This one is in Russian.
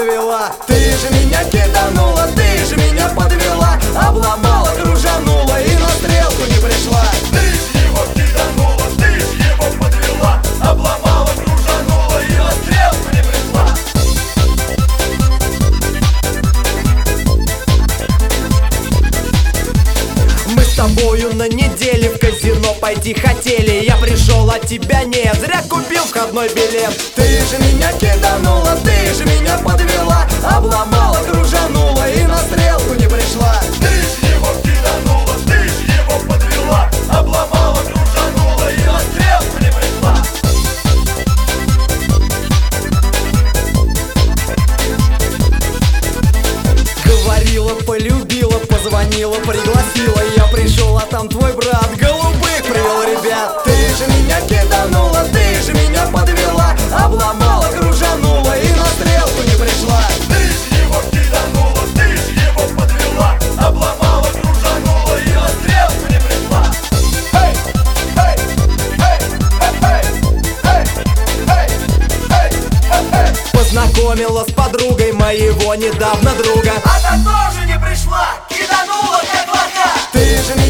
подвела. Ты же меня киданула, ты же меня подвела. Обломала, кружанула и на стрелку не пришла. Ты ж его киданула, ты ж его подвела. Обломала, кружанула и на стрелку не пришла. Мы с тобою на неделе в казино пойти хотели. Я пришел, а тебя нет, зря купил входной билет. Ты же меня киданула, ты же меня подвела. Обломала, кружанула и на стрелку не пришла. Ты ж его киданула, ты ж его подвела. Обломала, кружанула и на стрелку не пришла. Говорила, полюбила, позвонила, пригласила. Я пришел, а там твой брат голубых привел ребят. Ты же меня киданула, ты же меня подвела. Обломала, кружанула и на стрелку не пришла. Ты ж его киданула, ты ж его подвела. Обломала, кружанула и на стрелку не пришла. Эй, эй, эй, эй, эй, эй, эй, эй, эй. Познакомила с подругой моего недавно друга. Она тоже не пришла, киданула как лоха. Ты же